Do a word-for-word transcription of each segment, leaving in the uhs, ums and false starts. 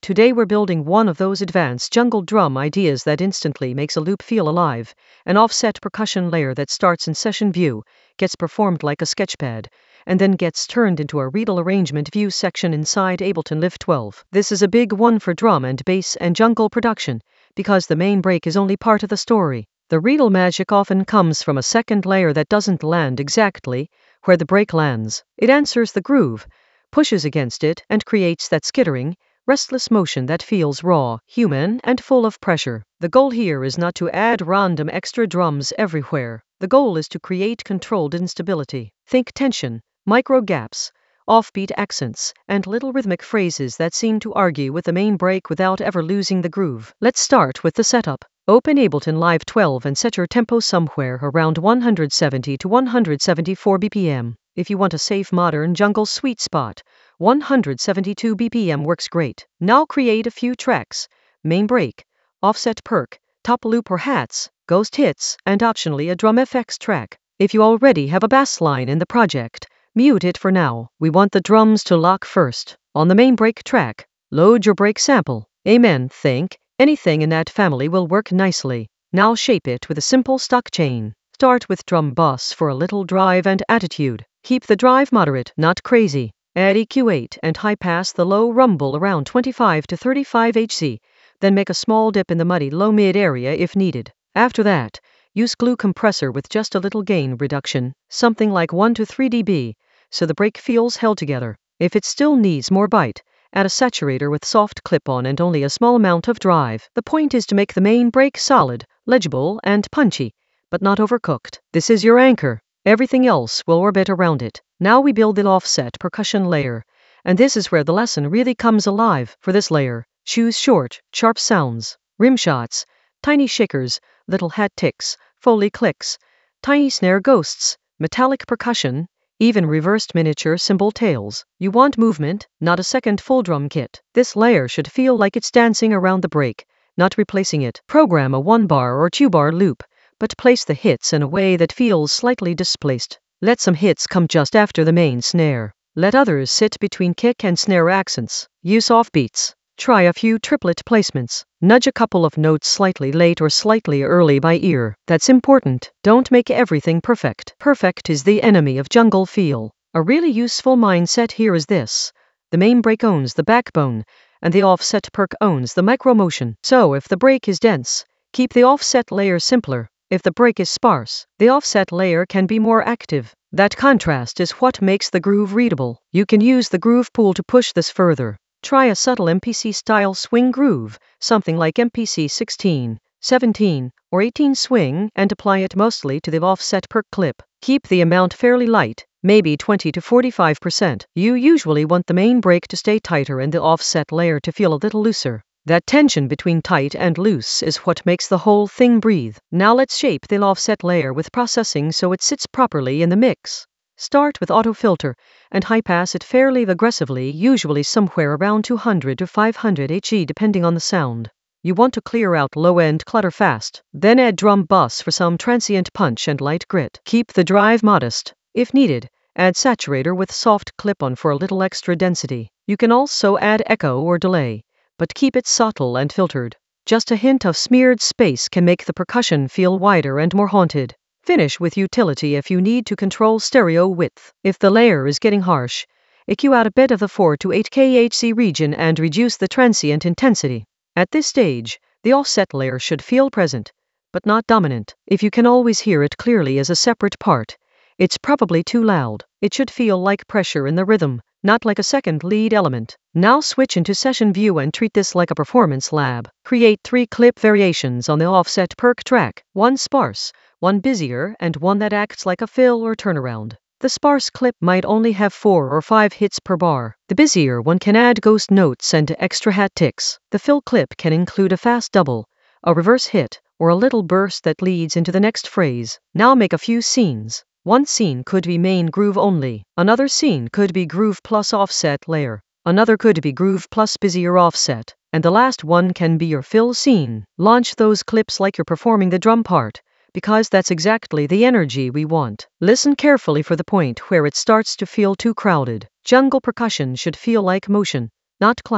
Today we're building one of those advanced jungle drum ideas that instantly makes a loop feel alive. An offset percussion layer that starts in session view, gets performed like a sketchpad, and then gets turned into a Reedle arrangement view section inside Ableton Live twelve. This is a big one for drum and bass and jungle production, because the main break is only part of the story. The Reedle magic often comes from a second layer that doesn't land exactly where the break lands. It answers the groove, pushes against it, and creates that skittering, restless motion that feels raw, human, and full of pressure. The goal here is not to add random extra drums everywhere. The goal is to create controlled instability. Think tension, micro gaps, offbeat accents, and little rhythmic phrases that seem to argue with the main break without ever losing the groove. Let's start with the setup. Open Ableton Live twelve and set your tempo somewhere around one hundred seventy to one hundred seventy-four B P M. If you want a safe modern jungle sweet spot, one hundred seventy-two B P M works great. Now create a few tracks: main break, offset perc, top loop or hats, ghost hits, and optionally a drum F X track. If you already have a bass line in the project, mute it for now. We want the drums to lock first. On the main break track, load your break sample. Amen. Think anything in that family will work nicely. Now shape it with a simple stock chain. Start with drum bus for a little drive and attitude. Keep the drive moderate, not crazy. Add E Q eight and high pass the low rumble around twenty-five to thirty-five hertz, then make a small dip in the muddy low mid area if needed. After that, use glue compressor with just a little gain reduction, something like one to three decibels, so the break feels held together. If it still needs more bite, add a saturator with soft clip-on and only a small amount of drive. The point is to make the main break solid, legible, and punchy, but not overcooked. This is your anchor. Everything else will orbit around it. Now we build the offset percussion layer, and this is where the lesson really comes alive. For this layer, choose short, sharp sounds, rim shots, tiny shakers, little hat ticks, Foley clicks, tiny snare ghosts, metallic percussion, even reversed miniature cymbal tails. You want movement, not a second full drum kit. This layer should feel like it's dancing around the break, not replacing it. Program a one-bar or two-bar loop, but place the hits in a way that feels slightly displaced. Let some hits come just after the main snare. Let others sit between kick and snare accents. Use offbeats. Try a few triplet placements. Nudge a couple of notes slightly late or slightly early by ear. That's important. Don't make everything perfect. Perfect is the enemy of jungle feel. A really useful mindset here is this: the main break owns the backbone, and the offset perc owns the micro motion. So if the break is dense, keep the offset layer simpler. If the break is sparse, the offset layer can be more active. That contrast is what makes the groove readable. You can use the groove pool to push this further. Try a subtle M P C-style swing groove, something like M P C sixteen, seventeen, or eighteen swing, and apply it mostly to the offset perc clip. Keep the amount fairly light, maybe twenty to forty-five percent. You usually want the main break to stay tighter and the offset layer to feel a little looser. That tension between tight and loose is what makes the whole thing breathe. Now let's shape the offset layer with processing so it sits properly in the mix. Start with auto filter and high pass it fairly aggressively, usually somewhere around two hundred to five hundred hertz depending on the sound. You want to clear out low-end clutter fast. Then add drum bus for some transient punch and light grit. Keep the drive modest. If needed, add saturator with soft clip-on for a little extra density. You can also add echo or delay, but keep it subtle and filtered. Just a hint of smeared space can make the percussion feel wider and more haunted. Finish with utility if you need to control stereo width. If the layer is getting harsh, E Q out a bit of the four to eight hertz region and reduce the transient intensity. At this stage, the offset layer should feel present, but not dominant. If you can always hear it clearly as a separate part, it's probably too loud. It should feel like pressure in the rhythm, not like a second lead element. Now switch into session view and treat this like a performance lab. Create three clip variations on the offset perc track, one sparse, one busier, and one that acts like a fill or turnaround. The sparse clip might only have four or five hits per bar. The busier one can add ghost notes and extra hat ticks. The fill clip can include a fast double, a reverse hit, or a little burst that leads into the next phrase. Now make a few scenes. One scene could be main groove only. Another scene could be groove plus offset layer. Another could be groove plus busier offset. And the last one can be your fill scene. Launch those clips like you're performing the drum part, because that's exactly the energy we want. Listen carefully for the point where it starts to feel too crowded. Jungle percussion should feel like motion, not clutter.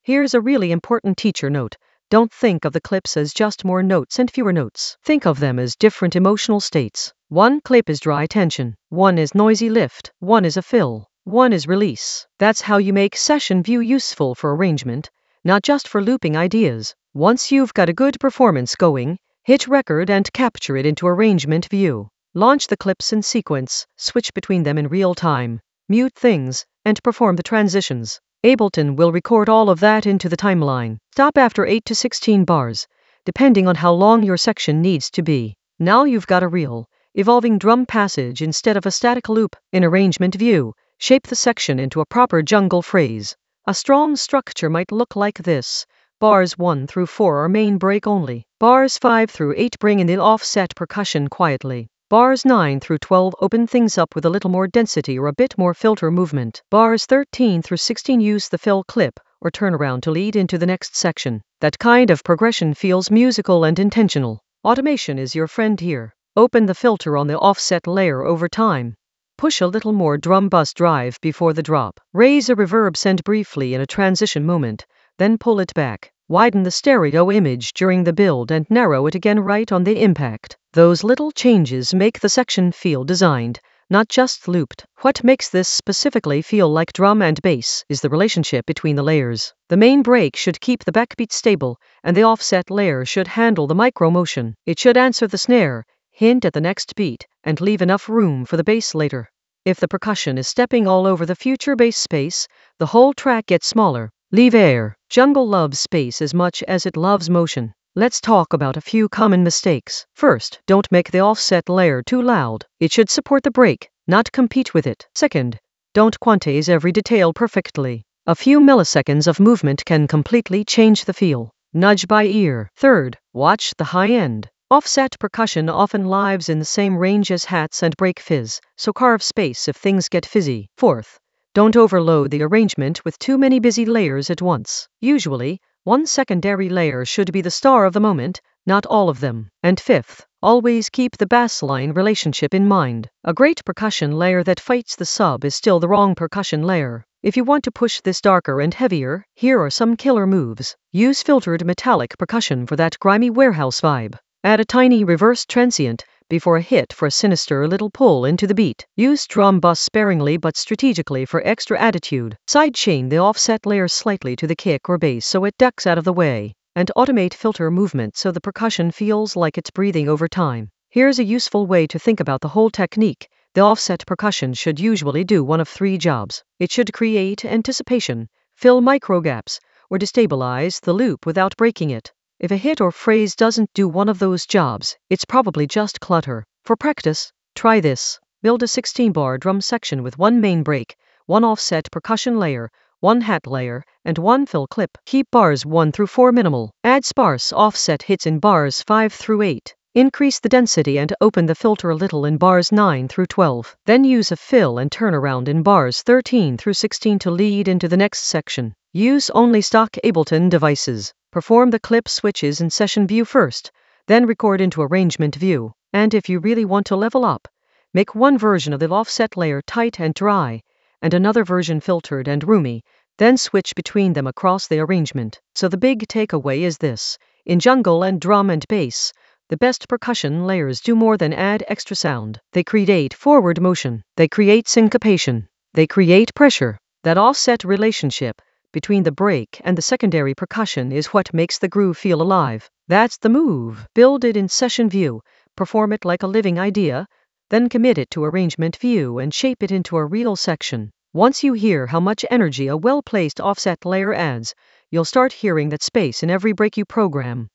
Here's a really important teacher note. Don't think of the clips as just more notes and fewer notes. Think of them as different emotional states. One clip is dry tension, one is noisy lift, one is a fill, one is release. That's how you make session view useful for arrangement, not just for looping ideas. Once you've got a good performance going, hit record and capture it into arrangement view. Launch the clips in sequence, switch between them in real time, mute things, and perform the transitions. Ableton will record all of that into the timeline. Stop after eight to sixteen bars, depending on how long your section needs to be. Now you've got a real, evolving drum passage instead of a static loop. In arrangement view, shape the section into a proper jungle phrase. A strong structure might look like this. Bars one through four are main break only. Bars five through eight bring in the offset percussion quietly. Bars nine through twelve open things up with a little more density or a bit more filter movement. Bars thirteen through sixteen use the fill clip or turnaround to lead into the next section. That kind of progression feels musical and intentional. Automation is your friend here. Open the filter on the offset layer over time. Push a little more drum bus drive before the drop. Raise a reverb send briefly in a transition moment, then pull it back. Widen the stereo image during the build and narrow it again right on the impact. Those little changes make the section feel designed, not just looped. What makes this specifically feel like drum and bass is the relationship between the layers. The main break should keep the backbeat stable, and the offset layer should handle the micro motion. It should answer the snare, hint at the next beat, and leave enough room for the bass later. If the percussion is stepping all over the future bass space, the whole track gets smaller. Leave air. Jungle loves space as much as it loves motion. Let's talk about a few common mistakes. First, don't make the offset layer too loud. It should support the break, not compete with it. Second, don't quantize every detail perfectly. A few milliseconds of movement can completely change the feel. Nudge by ear. Third, watch the high end. Offset percussion often lives in the same range as hats and break fizz, so carve space if things get fizzy. Fourth, don't overload the arrangement with too many busy layers at once. Usually, one secondary layer should be the star of the moment, not all of them. And fifth, always keep the bassline relationship in mind. A great percussion layer that fights the sub is still the wrong percussion layer. If you want to push this darker and heavier, here are some killer moves. Use filtered metallic percussion for that grimy warehouse vibe. Add a tiny reverse transient before a hit for a sinister little pull into the beat. Use drum bus sparingly but strategically for extra attitude. Sidechain the offset layer slightly to the kick or bass so it ducks out of the way, and automate filter movement so the percussion feels like it's breathing over time. Here's a useful way to think about the whole technique. The offset percussion should usually do one of three jobs. It should create anticipation, fill micro gaps, or destabilize the loop without breaking it. If a hit or phrase doesn't do one of those jobs, it's probably just clutter. For practice, try this. Build a sixteen bar drum section with one main break, one offset percussion layer, one hat layer, and one fill clip. Keep bars one through four minimal. Add sparse offset hits in bars five through eight. Increase the density and open the filter a little in bars nine through twelve. Then use a fill and turnaround in bars thirteen through sixteen to lead into the next section. Use only stock Ableton devices. Perform the clip switches in session view first, then record into arrangement view. And if you really want to level up, make one version of the offset layer tight and dry, and another version filtered and roomy, then switch between them across the arrangement. So the big takeaway is this. In jungle and drum and bass, the best percussion layers do more than add extra sound. They create forward motion. They create syncopation. They create pressure. That offset relationship between the break and the secondary percussion is what makes the groove feel alive. That's the move. Build it in session view, perform it like a living idea, then commit it to arrangement view and shape it into a real section. Once you hear how much energy a well-placed offset layer adds, you'll start hearing that space in every break you program.